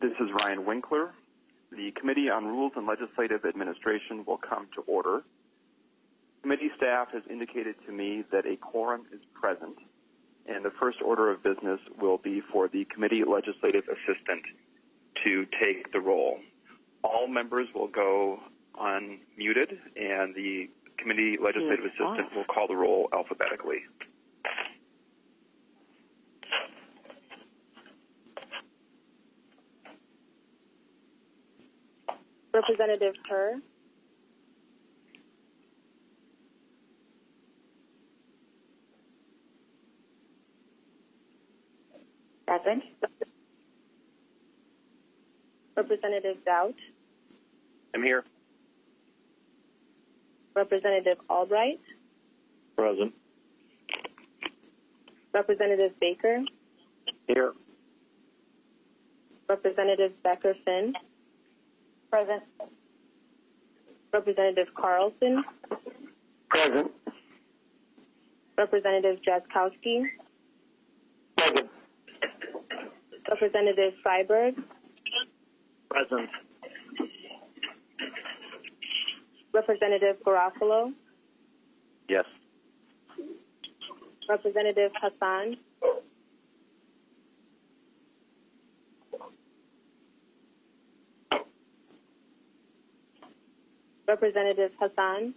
This is Ryan Winkler. The Committee on Rules and Legislative Administration will come to order. Committee staff has indicated to me that a quorum is present, and the first order of business will be for the committee legislative assistant to take the roll. All members will go unmuted, and the committee legislative assistant will call the roll alphabetically. Representative Kerr. Present. Representative Doubt. I'm here. Representative Albright. Present. Representative Baker. Here. Representative Becker-Finn. Present. Representative Carlson. Present. Representative Jaskowski. Present. Representative Freiberg. Present. Representative Garofalo. Yes. Representative Hassan. Representative Hassan.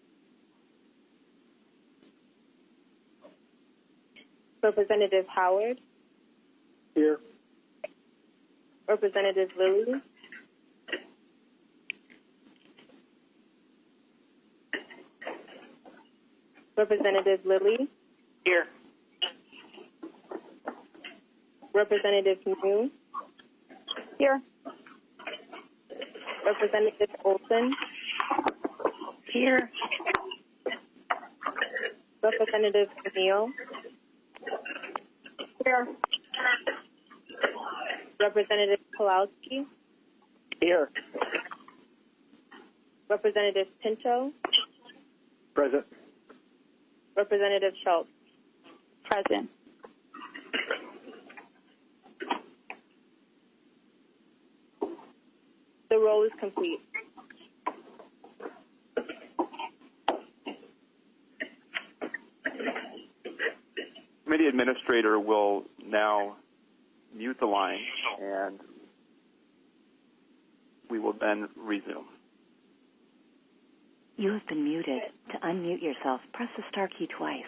Representative Howard. Here. Representative Lilly. Representative Lilly. Here. Representative New. Here. Representative Olson. Here. Representative O'Neill. Here. Representative Kowalski. Here. Representative Pinto. Present. Representative Schultz. Present. The roll is complete. Committee administrator will now mute the line, and we will then resume. You have been muted. To unmute yourself, press the star key twice.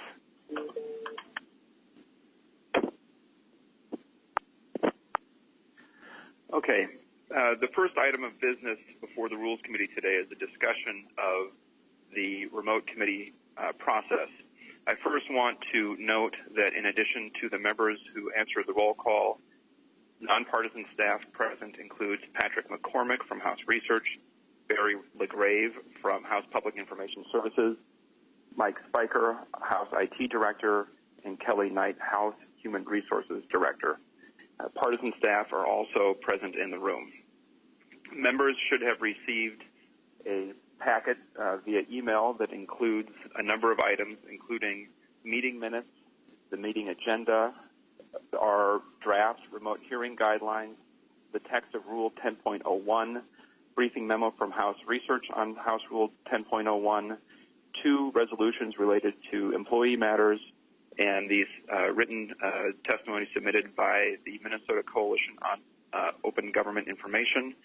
Okay. The first item of business before the Rules Committee today is a discussion of the remote committee process. I first want to note that in addition to the members who answered the roll call, nonpartisan staff present includes Patrick McCormick from House Research, Barry LaGrave from House Public Information Services, Mike Spiker, House IT Director, and Kelly Knight, House Human Resources Director. Partisan staff are also present in the room. Members should have received a packet via email that includes a number of items, including meeting minutes, the meeting agenda, our draft remote hearing guidelines, the text of Rule 10.01, briefing memo from House Research on House Rule 10.01, 2 resolutions related to employee matters, and these written testimony submitted by the Minnesota Coalition on Open Government Information,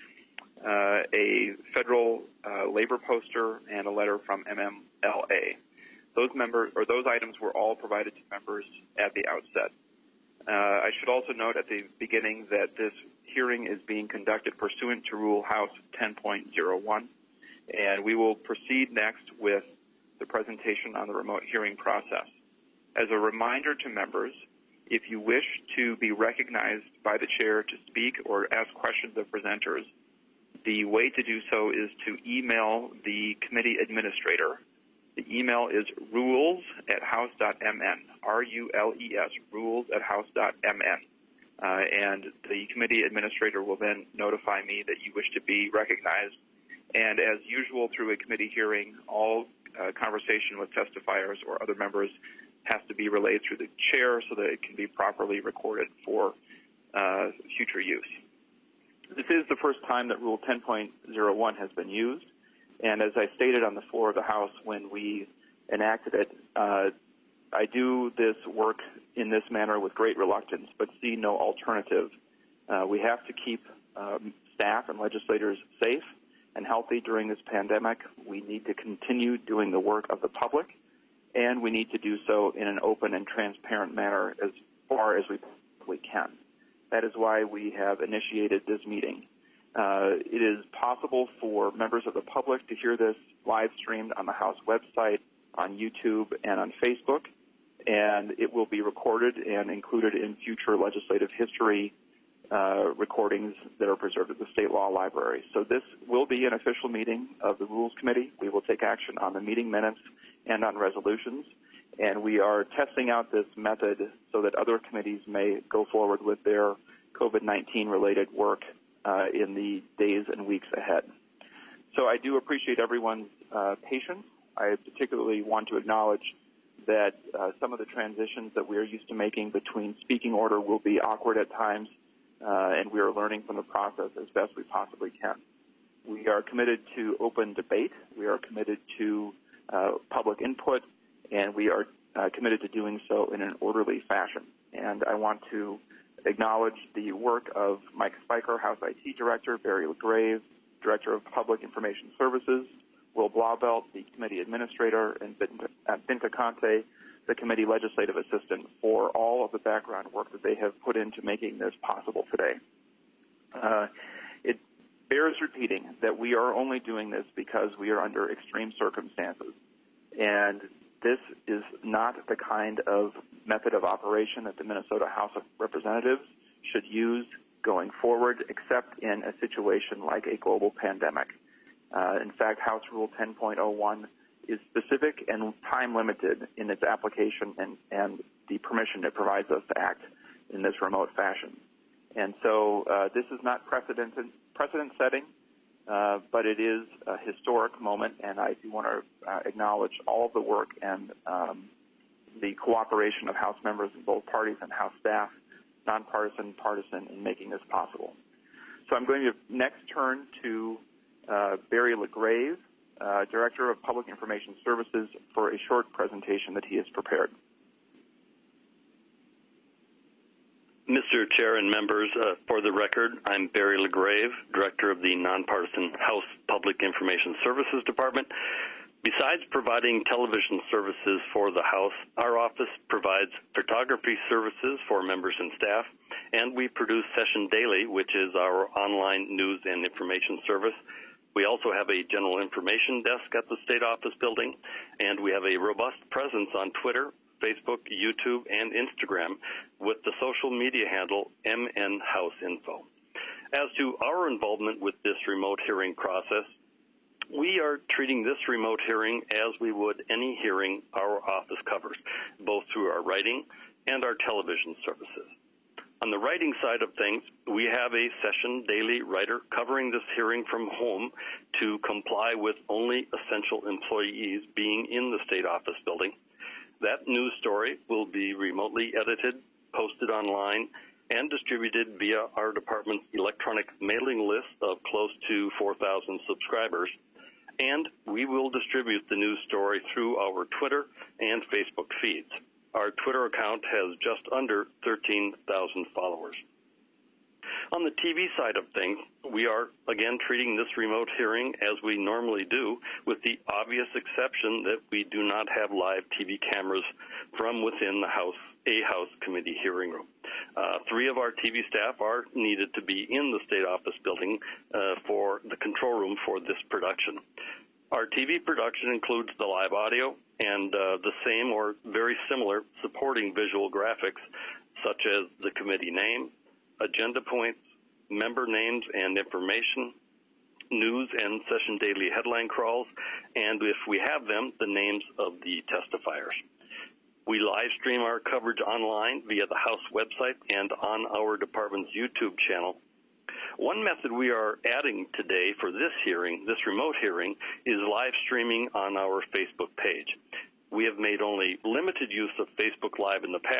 a federal labor poster, and a letter from MMLA. Those items were all provided to members at the outset. I should also note at the beginning that this hearing is being conducted pursuant to Rule House 10.01, and we will proceed next with the presentation on the remote hearing process. As a reminder to members, if you wish to be recognized by the chair to speak or ask questions of presenters, the way to do so is to email the committee administrator. The email is rules@house.mn, R-U-L-E-S, rules@house.mn. And the committee administrator will then notify me that you wish to be recognized. And as usual through a committee hearing, all conversation with testifiers or other members has to be relayed through the chair so that it can be properly recorded for future use. This is the first time that Rule 10.01 has been used, and as I stated on the floor of the House when we enacted it, I do this work in this manner with great reluctance, but see no alternative. We have to keep staff and legislators safe and healthy during this pandemic. We need to continue doing the work of the public, and we need to do so in an open and transparent manner as far as we possibly can. That is why we have initiated this meeting. It is possible for members of the public to hear this live streamed on the House website, on YouTube, and on Facebook, and it will be recorded and included in future legislative history recordings that are preserved at the State Law Library. So this will be an official meeting of the Rules Committee. We will take action on the meeting minutes and on resolutions, and we are testing out this method so that other committees may go forward with their COVID-19 related work in the days and weeks ahead. So I do appreciate everyone's patience. I particularly want to acknowledge that some of the transitions that we are used to making between speaking order will be awkward at times, and we are learning from the process as best we possibly can. We are committed to open debate. We are committed to public input, and we are committed to doing so in an orderly fashion. And I want to acknowledge the work of Mike Spiker, House IT Director, Barry LaGrave, Director of Public Information Services, Will Blauvelt, the Committee Administrator, and Binta Conte, the Committee Legislative Assistant, for all of the background work that they have put into making this possible today. It bears repeating that we are only doing this because we are under extreme circumstances. And this is not the kind of method of operation that the Minnesota House of Representatives should use going forward, except in a situation like a global pandemic. In fact, House Rule 10.01 is specific and time-limited in its application and the permission it provides us to act in this remote fashion. And so this is not precedent-setting, but it is a historic moment, and I do want to acknowledge all of the work and the cooperation of House members in both parties and House staff, nonpartisan, partisan, in making this possible. So I'm going to next turn to Barry LaGrave, Director of Public Information Services, for a short presentation that he has prepared. Mr. Chair and members, for the record, I'm Barry LaGrave, Director of the Nonpartisan House Public Information Services Department. Besides providing television services for the House, our office provides photography services for members and staff, and we produce Session Daily, which is our online news and information service. We also have a general information desk at the State Office building, and we have a robust presence on Twitter, Facebook, YouTube, and Instagram with the social media handle MNHouseInfo. As to our involvement with this remote hearing process, we are treating this remote hearing as we would any hearing our office covers, both through our writing and our television services. On the writing side of things, we have a Session Daily writer covering this hearing from home to comply with only essential employees being in the State Office building. That news story will be remotely edited, posted online, and distributed via our department's electronic mailing list of close to 4,000 subscribers. And we will distribute the news story through our Twitter and Facebook feeds. Our Twitter account has just under 13,000 followers. On the TV side of things, we are again treating this remote hearing as we normally do, with the obvious exception that we do not have live TV cameras from within the House committee hearing room. 3 of our TV staff are needed to be in the State Office building for the control room for this production. Our TV production includes the live audio and the same or very similar supporting visual graphics, such as the committee name, agenda points, member names and information, news and Session Daily headline crawls, and if we have them, the names of the testifiers. We live stream our coverage online via the House website and on our department's YouTube channel. One method we are adding today for this hearing, this remote hearing, is live streaming on our Facebook page. We have made only limited use of Facebook Live in the past,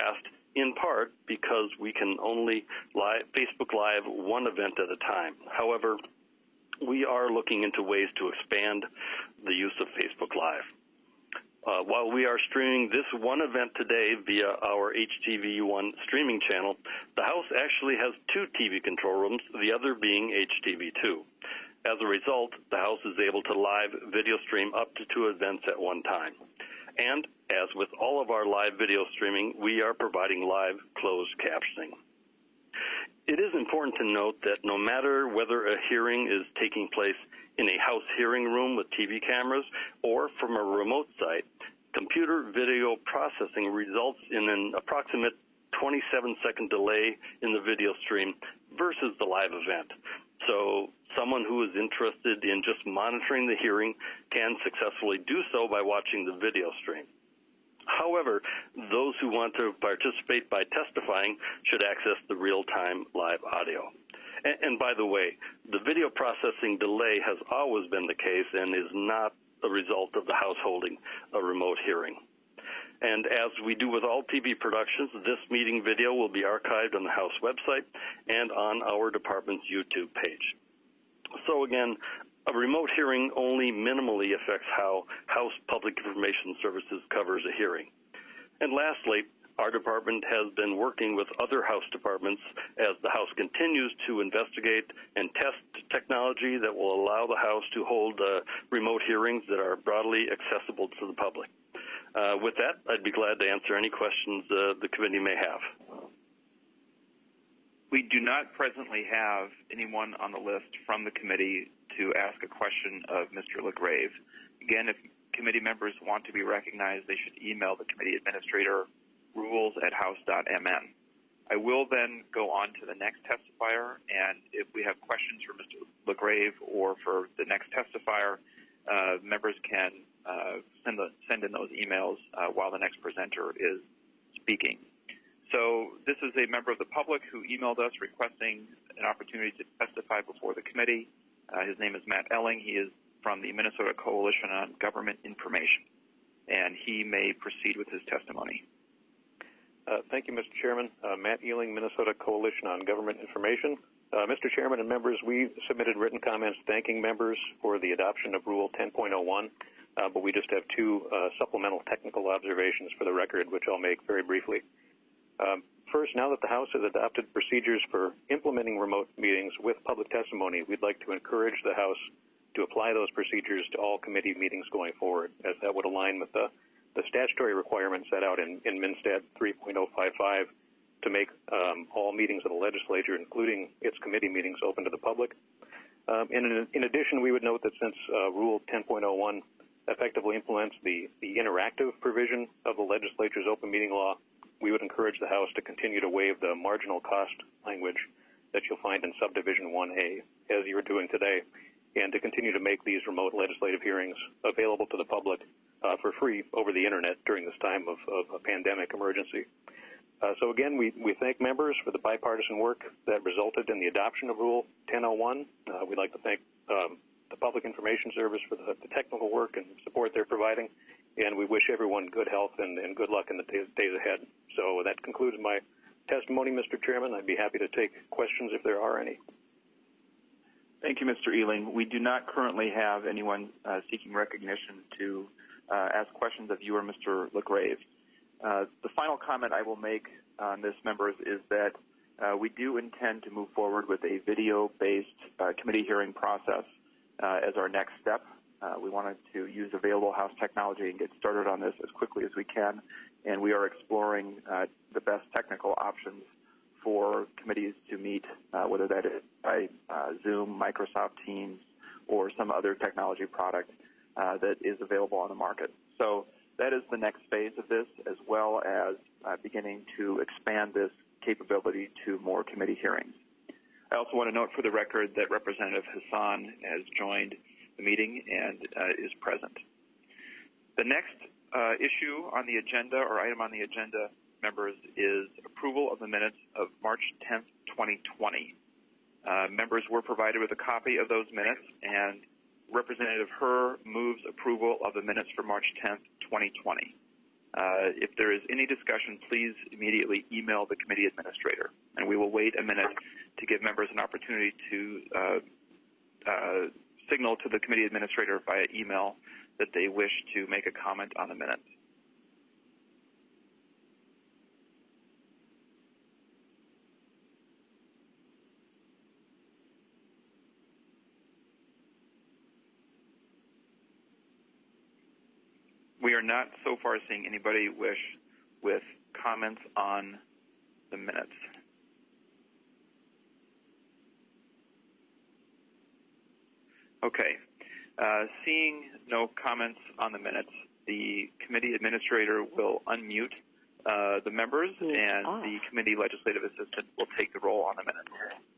in part because we can only Facebook Live one event at a time. However, we are looking into ways to expand the use of Facebook Live. While we are streaming this one event today via our HTV1 streaming channel, the House actually has two TV control rooms, the other being HTV2. As a result, the House is able to live video stream up to two events at one time. And as with all of our live video streaming, we are providing live closed captioning. It is important to note that no matter whether a hearing is taking place in a House hearing room with TV cameras or from a remote site, computer video processing results in an approximate 27-second delay in the video stream versus the live event. So someone who is interested in just monitoring the hearing can successfully do so by watching the video stream. However, those who want to participate by testifying should access the real-time live audio. And by the way, the video processing delay has always been the case and is not a result of the House holding a remote hearing. And as we do with all TV productions, this meeting video will be archived on the House website and on our department's YouTube page. So again, a remote hearing only minimally affects how House Public Information Services covers a hearing. And lastly, our department has been working with other House departments as the House continues to investigate and test technology that will allow the House to hold remote hearings that are broadly accessible to the public. With that, I'd be glad to answer any questions the committee may have. We do not presently have anyone on the list from the committee to ask a question of Mr. LaGrave. Again, if committee members want to be recognized, they should email the committee administrator rules@house.mn. I will then go on to the next testifier, and if we have questions for Mr. LaGrave or for the next testifier, members can send in those emails while the next presenter is speaking. So this is a member of the public who emailed us requesting an opportunity to testify before the committee. His name is Matt Elling. He is from the Minnesota Coalition on Government Information, and he may proceed with his testimony. Thank you, Mr. Chairman. Matt Elling, Minnesota Coalition on Government Information. Mr. Chairman and members, we submitted written comments thanking members for the adoption of Rule 10.01, but we just have two supplemental technical observations for the record, which I'll make very briefly. First, now that the House has adopted procedures for implementing remote meetings with public testimony, we'd like to encourage the House to apply those procedures to all committee meetings going forward, as that would align with the statutory requirements set out in MnSTAT 3.055 to make all meetings of the legislature, including its committee meetings, open to the public. In addition, we would note that since Rule 10.01 effectively implements the interactive provision of the legislature's open meeting law, we would encourage the House to continue to waive the marginal cost language that you'll find in Subdivision 1A, as you're doing today, and to continue to make these remote legislative hearings available to the public for free over the Internet during this time of a pandemic emergency. So again, we thank members for the bipartisan work that resulted in the adoption of Rule 10.01. We'd like to thank the Public Information Service for the technical work and support they're providing, and we wish everyone good health and good luck in the days ahead. So that concludes my testimony, Mr. Chairman. I'd be happy to take questions if there are any. Thank you, Mr. Elling. We do not currently have anyone seeking recognition to ask questions of you or Mr. LaGrave. The final comment I will make on this, members, is that we do intend to move forward with a video-based committee hearing process as our next step. We wanted to use available House technology and get started on this as quickly as we can, and we are exploring the best technical options for committees to meet, whether that is by Zoom, Microsoft Teams, or some other technology product that is available on the market. So that is the next phase of this, as well as beginning to expand this capability to more committee hearings. I also want to note for the record that Representative Hassan has joined the meeting and is present. The next issue on the agenda, or item on the agenda, members, is approval of the minutes of March 10th, 2020. Members were provided with a copy of those minutes, and Representative Herr moves approval of the minutes for March 10th, 2020. If there is any discussion, please immediately email the committee administrator, and we will wait a minute to give members an opportunity to signal to the committee administrator via email that they wish to make a comment on the minutes. We are not so far seeing anybody with comments on the minutes. Okay. Seeing no comments on the minutes, the committee administrator will unmute the members, and the committee legislative assistant will take the roll on the minutes.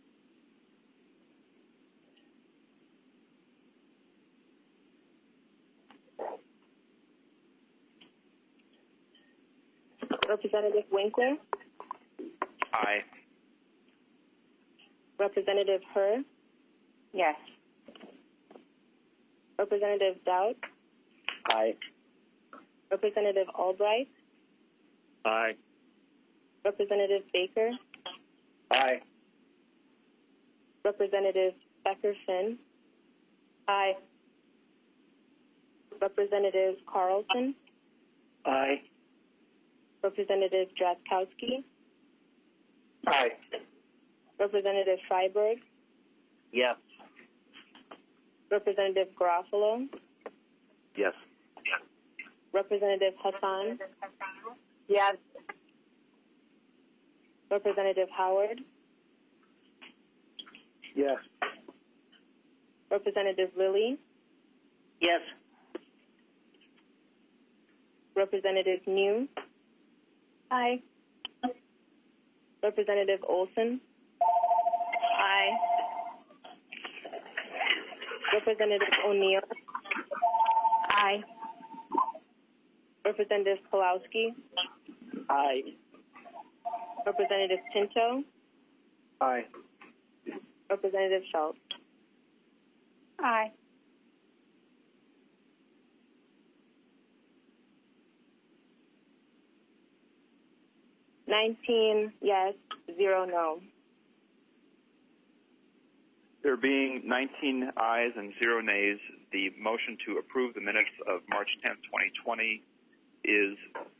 Representative Winkler, Aye. Representative Herr, Yes. Representative Dowd, Aye. Representative Albright, Aye. Representative Baker, Aye. Representative Becker-Finn, Aye. Representative Carlson, Aye. Representative Drazkowski, Aye. Representative Freiberg, Yes. Representative Garofalo, Yes. Representative Hassan, Yes. Representative Howard, Yes. Representative Lilly, Yes. Representative New, Aye. Representative Olson, Aye. Representative O'Neill, Aye. Representative Pawlowski, Aye. Representative Pinto, Aye. Representative Schultz. Aye. $19 yes, 0 no. There being 19 ayes and 0 nays, the motion to approve the minutes of March 10, 2020 is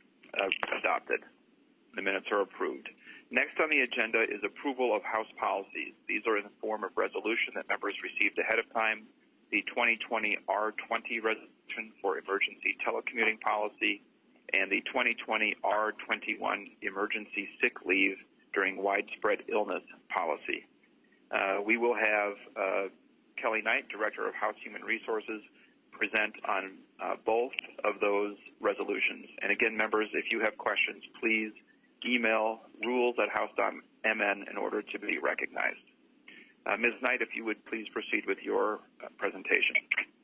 adopted. The minutes are approved. Next on the agenda is approval of House policies. These are in the form of resolution that members received ahead of time. The 2020 R20 resolution for emergency telecommuting policy and the 2020 R21 emergency sick leave during widespread illness policy. We will have Kelly Knight, Director of House Human Resources, present on both of those resolutions. And again, members, if you have questions, please email rules@house.mn in order to be recognized. Ms. Knight, if you would please proceed with your presentation.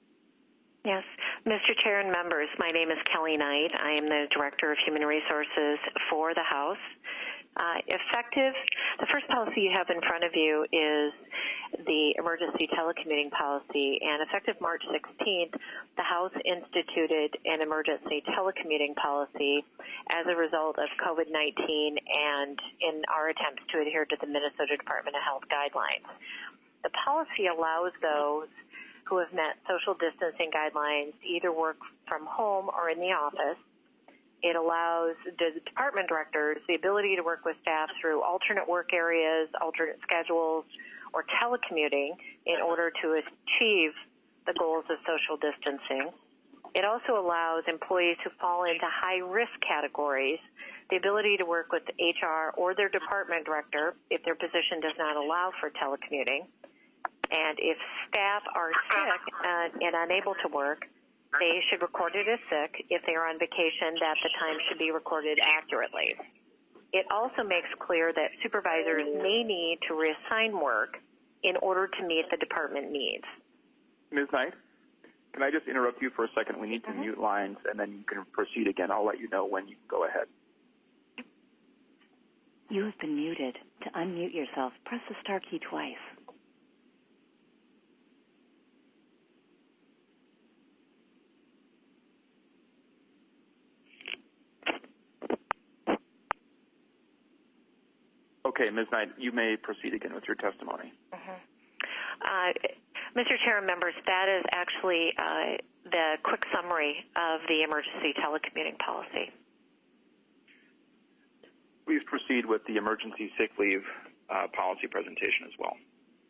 Yes. Mr. Chair and members, my name is Kelly Knight. I am the Director of Human Resources for the House. Effective, the first policy you have in front of you is the emergency telecommuting policy, and effective March 16th, the House instituted an emergency telecommuting policy as a result of COVID-19 and in our attempts to adhere to the Minnesota Department of Health guidelines. The policy allows those who have met social distancing guidelines to either work from home or in the office. It allows the department directors the ability to work with staff through alternate work areas, alternate schedules, or telecommuting in order to achieve the goals of social distancing. It also allows employees who fall into high-risk categories the ability to work with HR or their department director if their position does not allow for telecommuting. And if staff are sick and unable to work, they should record it as sick. If they are on vacation, that the time should be recorded accurately. It also makes clear that supervisors may need to reassign work in order to meet the department needs. Ms. Knight, can I just interrupt you for a second? We need to mute lines, and then you can proceed again. I'll let you know when you can go ahead. You have been muted. To unmute yourself, press the star key twice. Okay, Ms. Knight, you may proceed again with your testimony. Mr. Chair and members, that is actually the quick summary of the emergency telecommuting policy. Please proceed with the emergency sick leave policy presentation as well.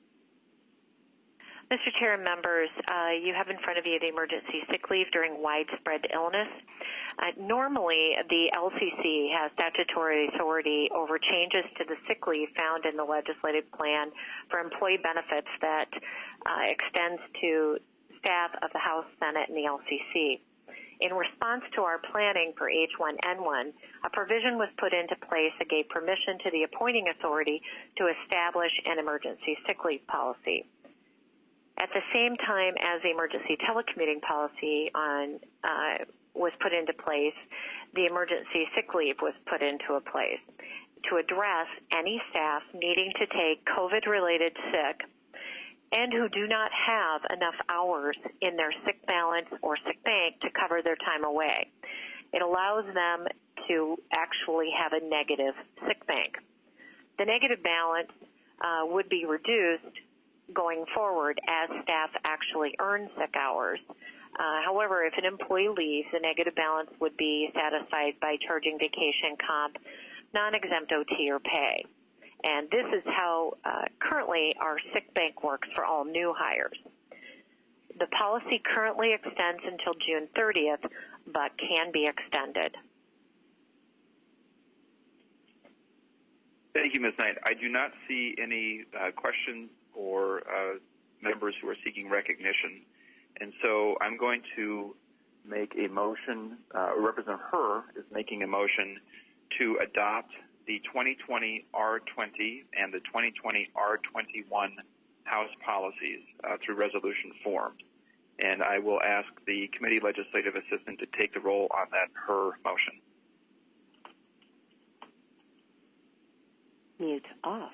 Mr. Chair and members, you have in front of you the emergency sick leave during widespread illness. Normally, the LCC has statutory authority over changes to the sick leave found in the legislative plan for employee benefits that extends to staff of the House, Senate, and the LCC. In response to our planning for H1N1, a provision was put into place that gave permission to the appointing authority to establish an emergency sick leave policy. At the same time as the emergency telecommuting policy was put into place, the emergency sick leave was put into place to address any staff needing to take COVID-related sick and who do not have enough hours in their sick balance or sick bank to cover their time away. It allows them to actually have a negative sick bank. The negative balance would be reduced going forward as staff actually earn sick hours. However, if an employee leaves, the negative balance would be satisfied by charging vacation comp, non-exempt OT or pay. And this is how currently our sick bank works for all new hires. The policy currently extends until June 30th, but can be extended. Thank you, Ms. Knight. I do not see any questions or members who are seeking recognition. And so I'm going to make a motion, Representative Herr is making a motion to adopt the 2020 R20 and the 2020 R21 House policies through resolution form. And I will ask the committee legislative assistant to take the roll on that Herr motion. Mute off.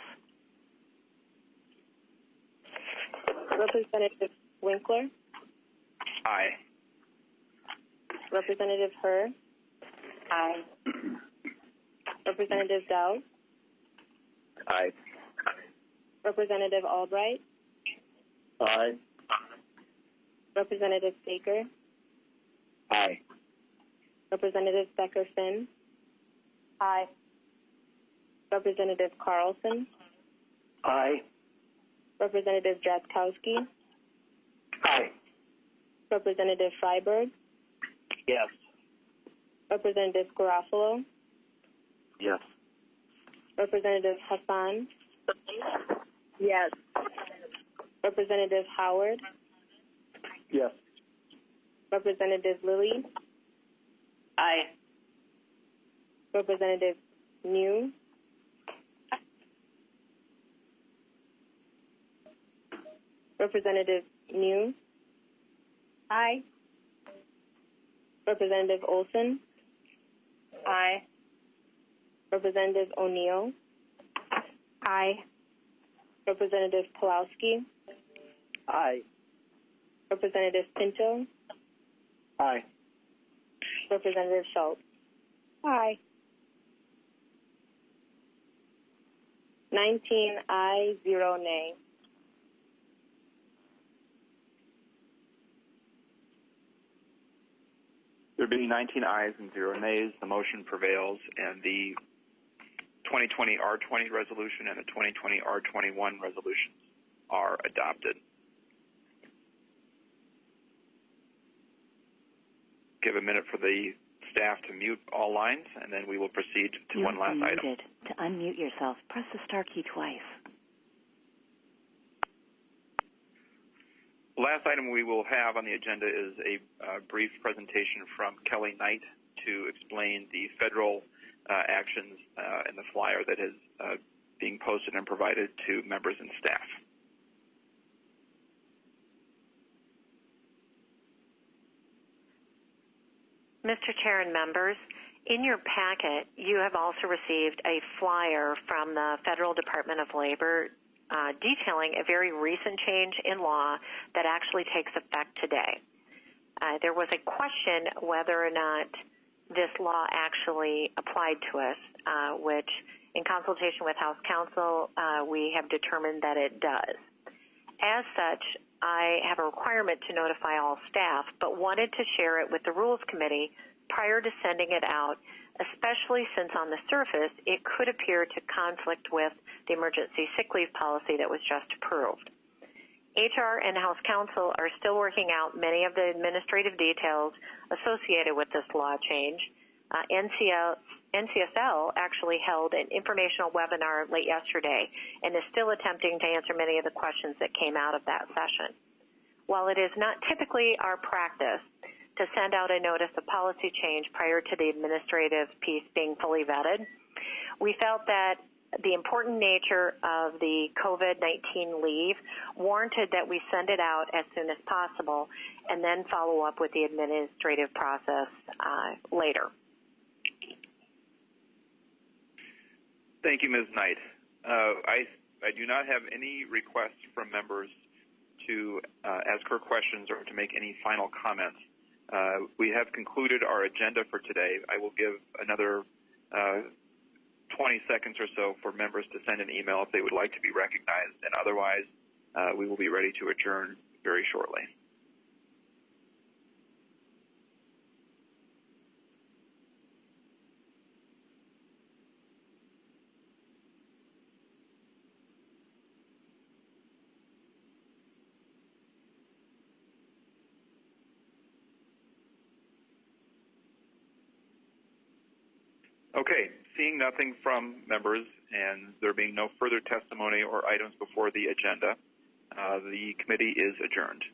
Representative Winkler? Aye. Representative Herr? Aye. Representative Dowd? Aye. Representative Albright? Aye. Representative Staker? Aye. Representative Becker-Finn? Aye. Representative Carlson? Aye. Representative Drazkowski? Aye. Representative Freiberg? Yes. Representative Garofalo? Yes. Representative Hassan? Yes. Representative Howard? Yes. Representative Lilly? Aye. Representative New? Representative New? Aye. Representative Olson? Aye. Representative O'Neill? Aye. Representative Pawlowski? Aye. Representative Pinto? Aye. Representative Schultz? Aye. 19 aye, 0 nay. There being 19 ayes and 0 nays, the motion prevails, and the 2020 R20 resolution and the 2020 R21 resolutions are adopted. Give a minute for the staff to mute all lines, and then we will proceed to one last item. To unmute yourself, press the star key twice. The last item we will have on the agenda is a brief presentation from Kelly Knight to explain the federal actions in the flyer that is being posted and provided to members and staff. Mr. Chair and members, in your packet, you have also received a flyer from the Federal Department of Labor detailing a very recent change in law that actually takes effect today. There was a question whether or not this law actually applied to us, which In consultation with House Counsel, we have determined that it does. As such, I have a requirement to notify all staff, but wanted to share it with the Rules Committee prior to sending it out, especially since on the surface it could appear to conflict with the emergency sick leave policy that was just approved. HR and House Counsel are still working out many of the administrative details associated with this law change. NCSL actually held an informational webinar late yesterday and is still attempting to answer many of the questions that came out of that session. While it is not typically our practice to send out a notice of policy change prior to the administrative piece being fully vetted, we felt that the important nature of the COVID-19 leave warranted that we send it out as soon as possible and then follow up with the administrative process later. Thank you, Ms. Knight. I do not have any requests from members to ask her questions or to make any final comments. We have concluded our agenda for today. I will give another 20 seconds or so for members to send an email if they would like to be recognized, and otherwise we will be ready to adjourn very shortly. Okay, seeing nothing from members and there being no further testimony or items before the agenda, the committee is adjourned.